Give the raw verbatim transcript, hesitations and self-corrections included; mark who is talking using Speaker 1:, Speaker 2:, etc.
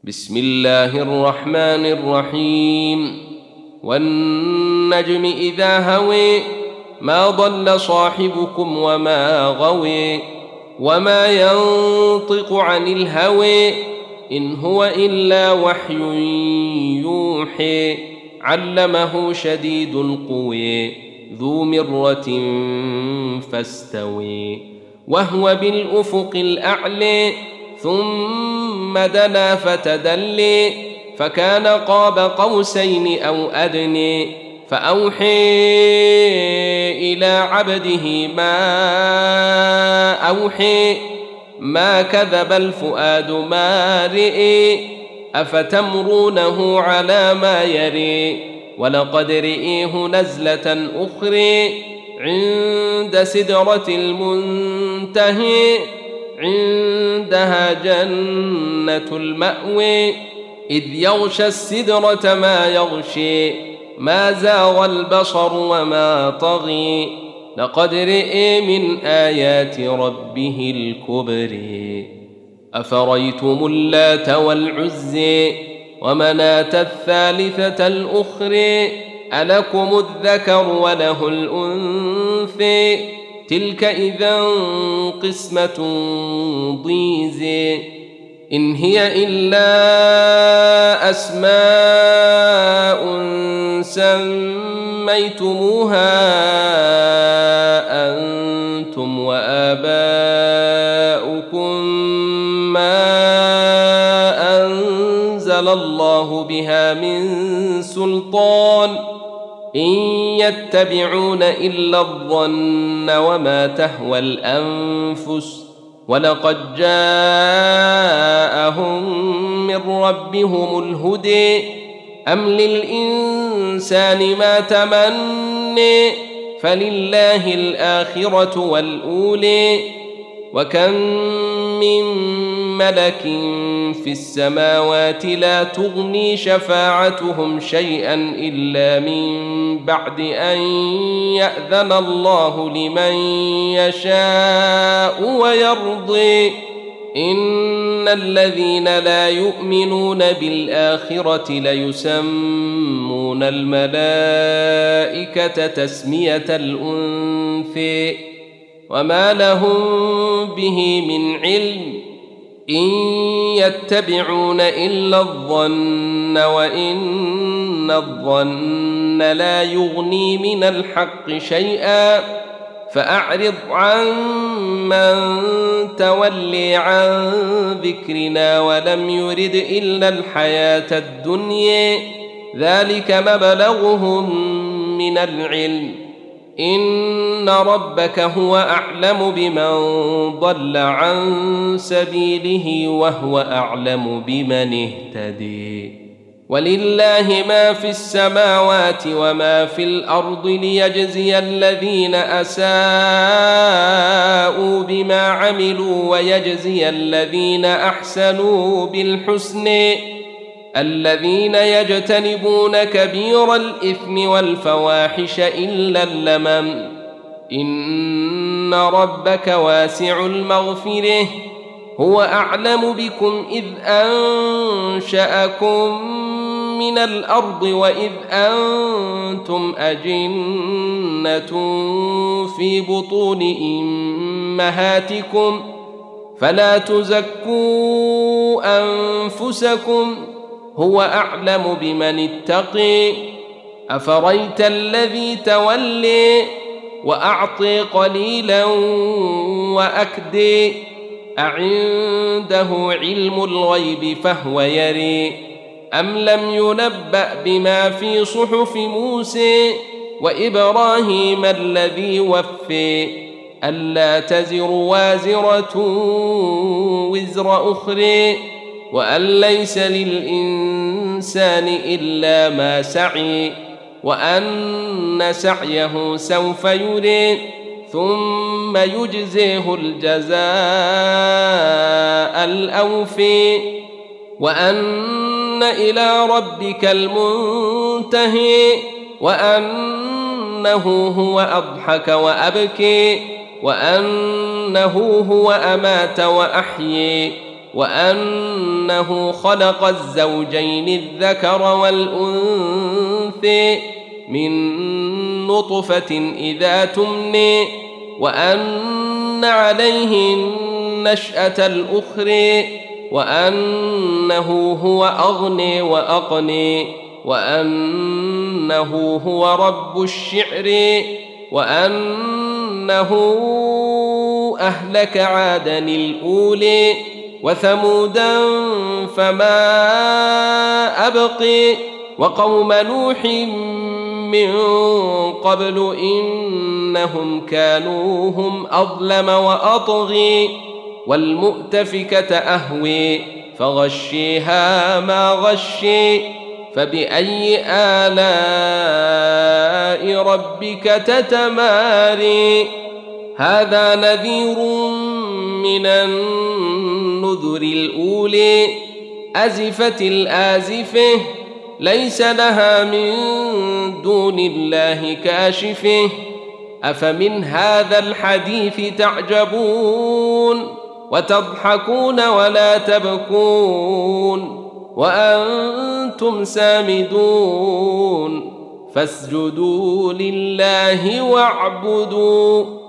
Speaker 1: بسم الله الرحمن الرحيم والنجم إذا هوي ما ضل صاحبكم وما غوي وما ينطق عن الهوي إن هو إلا وحي يوحي علمه شديد القوي ذو مرة فاستوي وهو بالأفق الأعلى ثم دنا فتدلي فكان قاب قوسين أو أدني فأوحي إلى عبده ما أوحي ما كذب الفؤاد ما رئي أفتمرونه على ما يري ولقد رئيه نزلة أخرى عند سدرة المنتهي عندها جنة المأوى إذ يغشى السدرة ما يغشي ما زاغ البصر وما طغي لقد رئي من آيات ربه الكبر أفريتم اللات والعزي ومناة الثالثة الأخرى ألكم الذكر وله الأنثى تلك إذا قسمة ضيزى إن هي إلا أسماء سميتموها أنتم وآباؤكم ما أنزل الله بها من سلطان إن يتبعون إلا الظن وما تهوى الأنفس ولقد جاءهم من ربهم الهدى أم للإنسان ما تمنى فلله الآخرة والأولى وكم من ملك في السماوات لا تغني شفاعتهم شيئا إلا من بعد أن يأذن الله لمن يشاء ويرضي إن الذين لا يؤمنون بالآخرة ليسمون الملائكة تسمية الأنثى وما لهم به من علم إن يتبعون إلا الظن وإن الظن لا يغني من الحق شيئا فأعرض عن من تولي عن ذكرنا ولم يرد إلا الحياة الدنيا ذلك مبلغهم من العلم إن ربك هو أعلم بمن ضل عن سبيله وهو أعلم بمن اهتدي ولله ما في السماوات وما في الأرض ليجزي الذين أساءوا بما عملوا ويجزي الذين أحسنوا بالحسن الذين يجتنبون كبير الإثم والفواحش إلا اللمم إن ربك واسع المغفرة هو أعلم بكم إذ أنشأكم من الأرض وإذ أنتم أجنة في بطون أمهاتكم فلا تزكوا أنفسكم هو أعلم بمن اتقي أفريت الذي تولي وأعطي قليلا وأكدي أعنده علم الغيب فهو يري أم لم ينبأ بما في صحف موسى وإبراهيم الذي وفي ألا تزر وازرة وزر أخرى وأن ليس للإنسان إلا ما سعي وأن سعيه سوف يري ثم يجزيه الجزاء الأوفي وأن إلى ربك المنتهي وأنه هو أضحك وأبكي وأنه هو أمات وأحيي وأنه خلق الزوجين الذكر والأنثى من نطفة إذا تمني وأن عليه النشأة الأخرى وأنه هو أغني وأقني وأنه هو رب الشعر وأنه أهلك عادا الأولي وثمودا فما أبقي وقوم نوح من قبل إنهم كانوا هم أظلم وأطغي والمؤتفكة أهوي فغشيها ما غشي فبأي آلاء ربك تتماري هذا نذير من النذر الأولي أزفت الآزفة ليس لها من دون الله كاشفه أفمن هذا الحديث تعجبون وتضحكون ولا تبكون وأنتم سامدون فاسجدوا لله واعبدوا